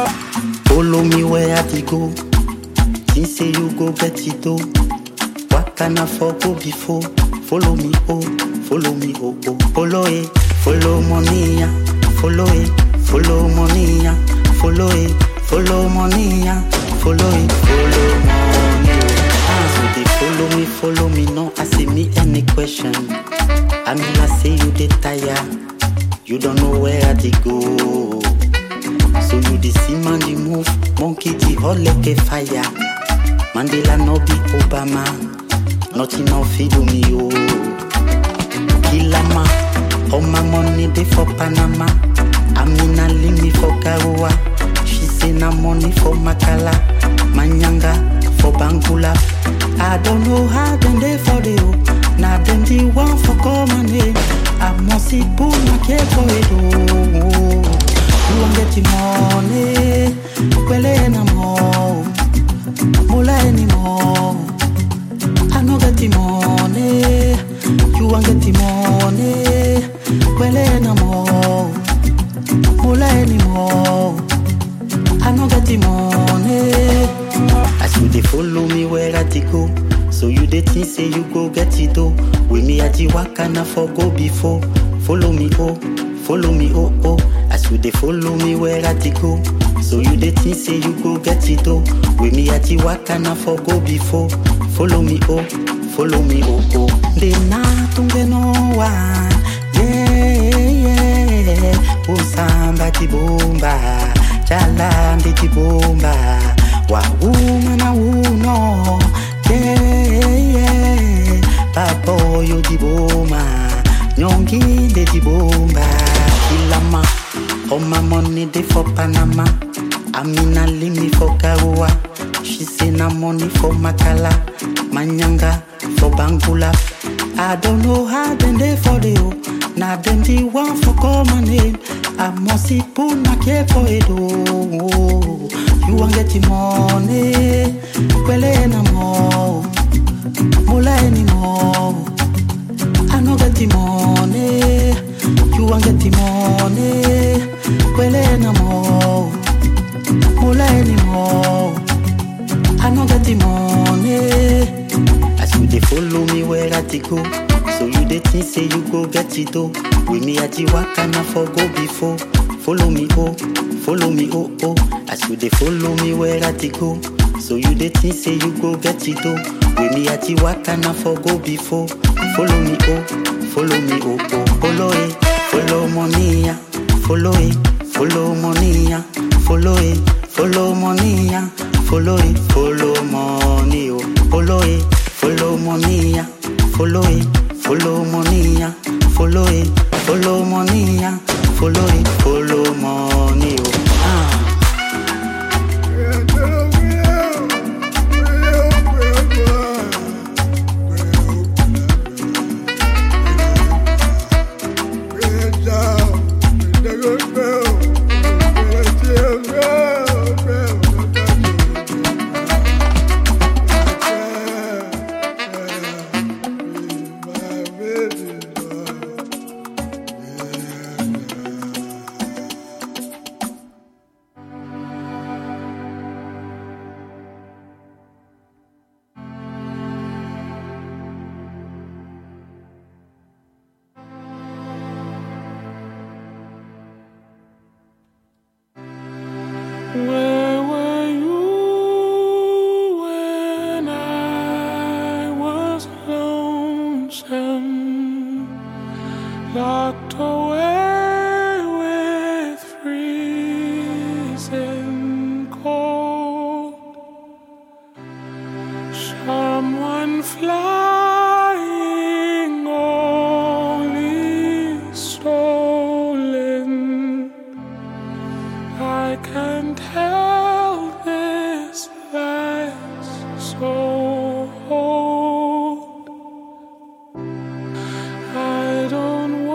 Speaker 18: Follow me where I go. Since you go get it, what can I go before? Follow me, oh, follow me, oh, oh. Follow it, follow money, follow it, follow money, follow it, follow money, follow it, follow money. So they follow me, no, I see me any question. I mean, I say you dey tire, you don't know where they go. So you the see man the move, monkey the hot like a fire. Mandela no be Obama, nothing no feed me oh. Kilama, all my money dey for Panama. Amina leave me for Garoua, she say na money for Makala, Manyanga for Bangula. I don't know how them they for the oh. Now them the one for common name. I must see pull my care for it oh. You want get the money, well anymore, mola anymore. I no get the money, you want get the money, well anymore, mola anymore. I no get the money. As you they follow me where I go, so you they think say you go get it oh. With me at the wakana for go before, follow me oh oh. As you they follow me where I go, so you they think say you go get it oh. With me at the wakana for go before, follow me oh oh. They not tunge no one, yeah. Usamba tibomba, chala mbiti bomba, wa umana uno, yeah. Papo yo tiboma, nyongi de tibomba. Kilama, all my money they for Panama. Amina leave me for Garoua, she say na money for Makala, Manyanga for Bangula. I don't know how them they for the oh. Now them the one for common name. I must see pull my care for it oh. You want get the money, well anymore, mola anymore. I no get the money, you want get the money, well anymore, mola anymore. I no get the money. As you they follow me where I go, so you they think say you go get it oh. With me at the wakana for go before, follow me oh oh. As you they follow me where I go, so you they think say you go get it oh. With me at the wakana for go before, follow me oh oh. Follow it, follow money, follow it, follow money, follow it, follow money, follow it, follow money oh. Follow it, follow money, follow it, follow money, follow it, follow money, follow it, follow money oh.
Speaker 19: Where were you when I was lonesome, locked away with freezing cold? Someone flying only stolen. I can tell this life's so old. I don't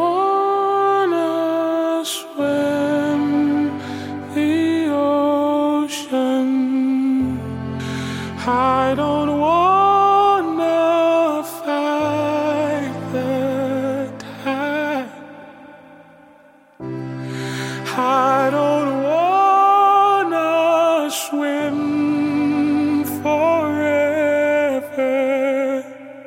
Speaker 19: wanna swim the ocean. I don't wanna fight the tide. I don't swim forever.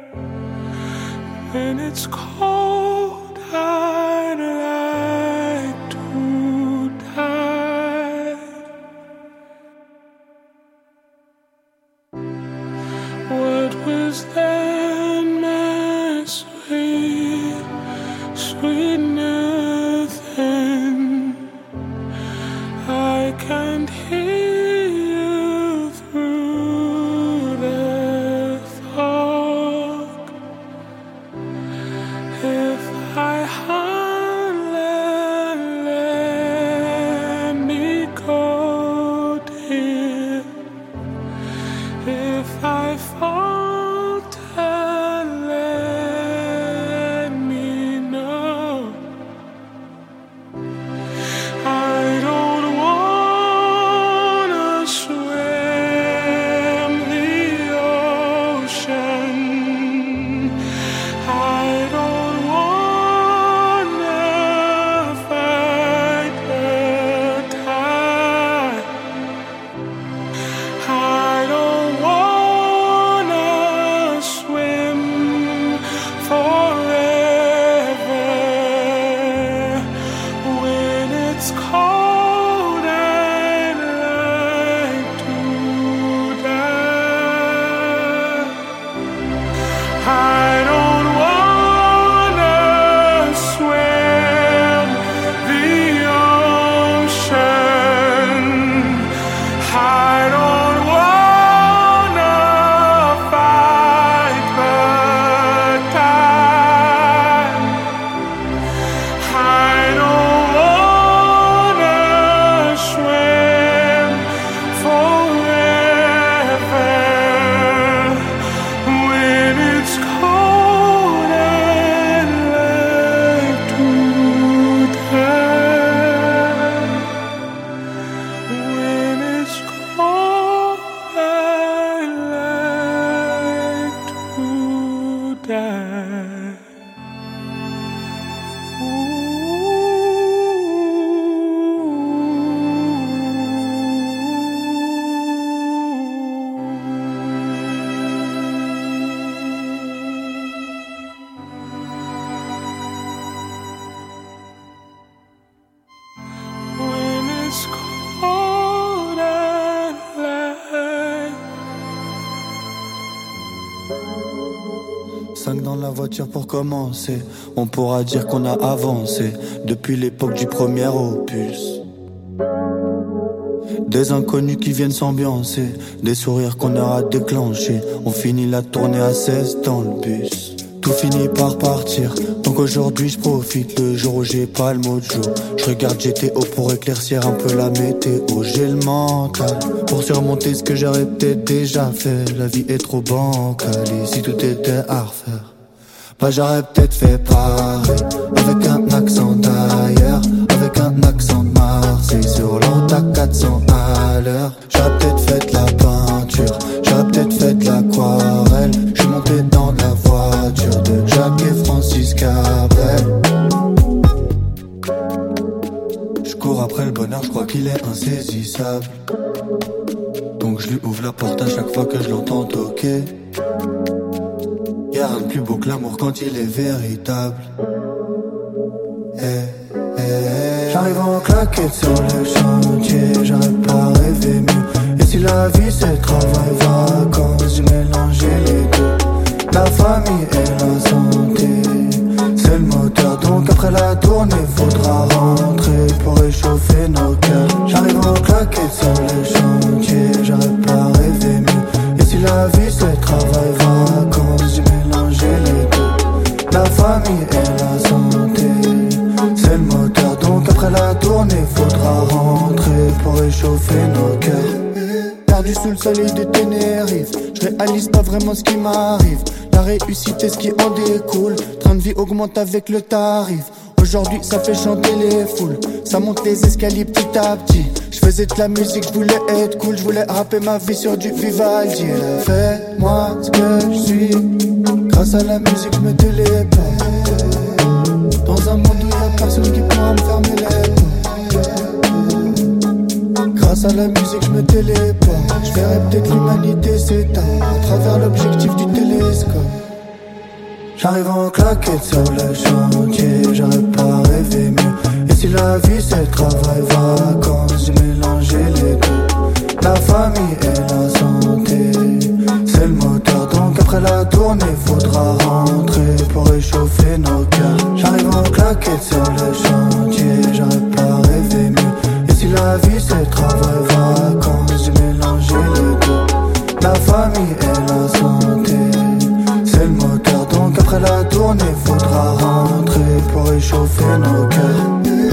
Speaker 20: voiture pour commencer. On pourra dire qu'on a avancé depuis l'époque du premier opus. Des inconnus qui viennent s'ambiancer, des sourires qu'on aura déclenchés. On finit la tournée à 16 dans le bus. Tout finit par partir, donc aujourd'hui je profite. Le jour où j'ai pas le mojo, je regarde GTO pour éclaircir un peu la météo. J'ai le mental pour surmonter ce que j'aurais peut-être déjà fait. La vie est trop bancale et si tout était à refaire, bah j'aurais peut-être fait pareil. Avec un accent d'ailleurs, avec un accent de Marseille. Sur l'autre à 400 à l'heure. J'aurais peut-être fait de la peinture, j'aurais peut-être fait de l'aquarelle. J'suis monté dans la voiture de Jacques et Francis Cabrel. J'cours après le bonheur, j'crois qu'il est insaisissable. Donc je lui ouvre la porte à chaque fois que je l'entends toquer. Y'a rien de plus beau que l'amour quand il est véritable. J'arrive en claquette sur le chantier, j'arrête pas rêver mieux. Et si la vie c'est travail, vacances, j'ai mélangé les deux. La famille et la santé, c'est le moteur. Donc après la tournée, faudra rentrer pour réchauffer nos cœurs. J'arrive en claquette sur le chantier, j'arrête pas rêver mieux. Et si la vie c'est travail, vacances, j'ai mélangé les deux. La famille et la santé, c'est le moteur. Donc après la tournée, faudra rentrer pour réchauffer nos cœurs. Perdu sous le soleil de Tenerife, je réalise pas vraiment ce qui m'arrive. La réussite est ce qui en découle. Train de vie augmente avec le tarif. Aujourd'hui ça fait chanter les foules, ça monte les escaliers petit à petit. Je faisais de la musique, je voulais être cool, je voulais rapper ma vie sur du Vivaldi. Fais-moi ce que je suis, grâce à la musique je me téléporte dans un monde où y'a personne qui pourra me fermer les portes. Grâce à la musique je me téléporte, je verrai peut-être l'humanité s'éteindre à travers l'objectif du télescope. J'arrive en claquette sur le chantier, j'arrête pas rêver mieux. Et si la vie c'est travail, vacances, j'ai mélangé les deux. La famille et la santé, c'est le moteur. Donc après la tournée, faudra rentrer pour réchauffer nos cœurs. J'arrive en claquette sur le chantier, j'arrête pas rêver mieux. Et si la vie c'est travail, vacances, j'ai mélangé les deux. La famille et la santé, c'est le moteur. Donc après la tournée, faudra rentrer pour réchauffer nos cœurs.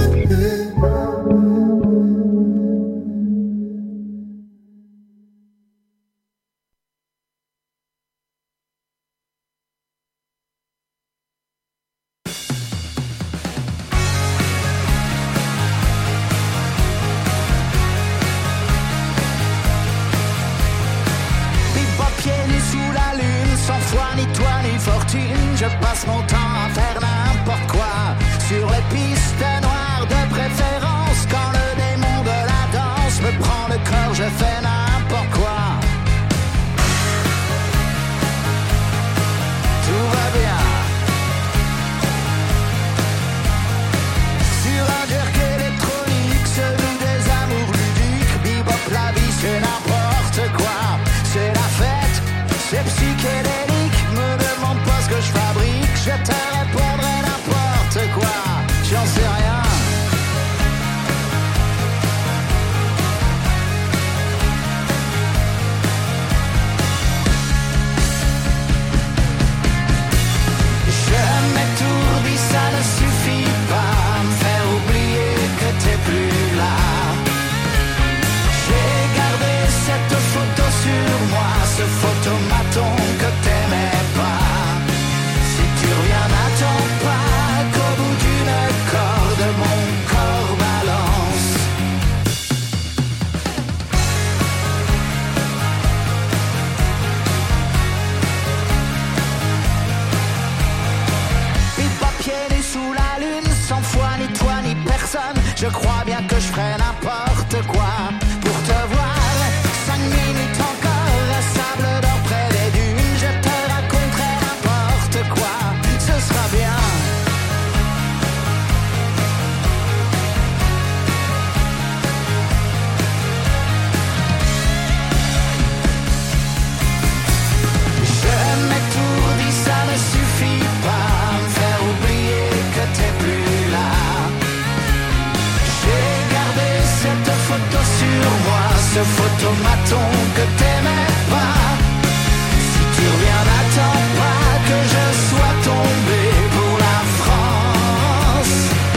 Speaker 21: Je passe mon temps à faire n'importe quoi sur les pistes noires de préférence. Quand le démon de la danse me prend le corps, je fais n'importe quoi. Tout va bien. Sur un jerk électronique, celui des amours ludiques. Bebop, la vie c'est n'importe quoi. C'est la fête, c'est psychédélique. Me demande pas ce que je fabrique, je te répondrai n'importe quoi, j'en sais rien. Je m'étourdis, ça ne suffit pas à me faire oublier que t'es plus là. J'ai gardé cette photo sur moi, ce photomaton que t'aimais pas. Si tu reviens, n'attends pas qu'au bout d'une corde, mon corps balance. Bebop pieds nus sous la lune, sans foi ni toi ni personne. Je crois bien que je ferai n'importe quoi pour te voir. 5 minutes encore, à sable d'or près des dunes. Je te raconterai n'importe quoi, ce sera bien. Je m'étourdis, ça ne suffit ce photomaton que t'aimais pas. Si tu reviens, n'attends pas que je sois tombé pour la France.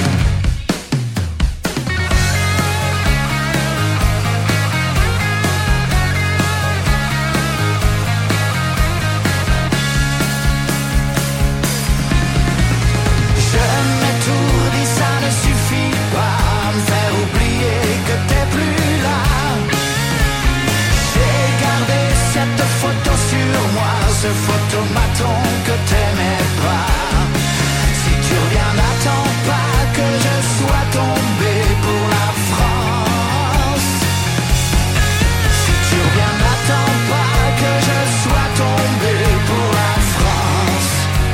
Speaker 21: Je m'étourdis, ça ne suffit pas à me faire oublier que t'es plus là. J'ai gardé cette photo sur moi, ce photomaton que t'aimais pas. Si tu reviens, n'attends pas que je sois tombé pour la France. Si tu reviens, n'attends pas que je sois tombé pour la France.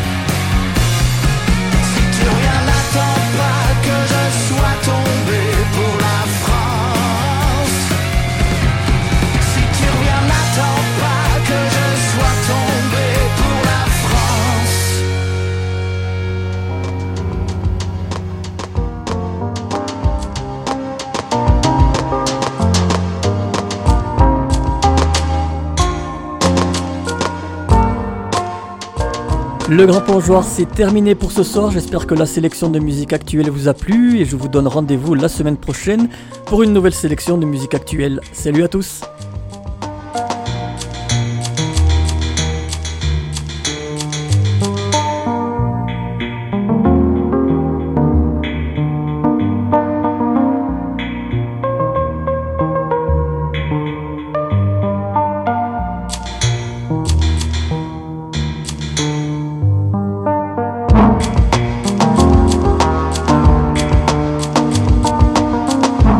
Speaker 21: Si tu reviens, n'attends pas que je sois tombé pour la France. Si tu reviens, n'attends pas que je sois tombé pour la France.
Speaker 3: Le Grand Plongeoir, c'est terminé pour ce soir. J'espère que la sélection de musique actuelle vous a plu et je vous donne rendez-vous la semaine prochaine pour une nouvelle sélection de musique actuelle. Salut à tous!